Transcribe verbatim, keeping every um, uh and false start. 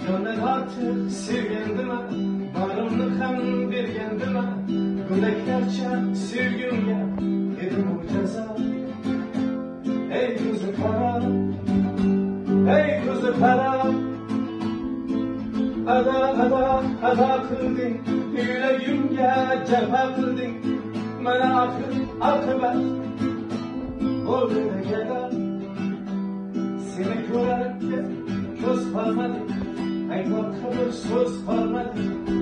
Canlar artık sevgendime, barımlık hem bir kendime, Güleklerçe sevgimge edim bu ceza. Ey kuzu kara, ey kuzu kara, ada ada ada kıldın, yüreğimge cephe kıldın, bana akıl akıbet oldu ne kadar. Seni görerken göz parmadı, ay korkulur söz parmadı.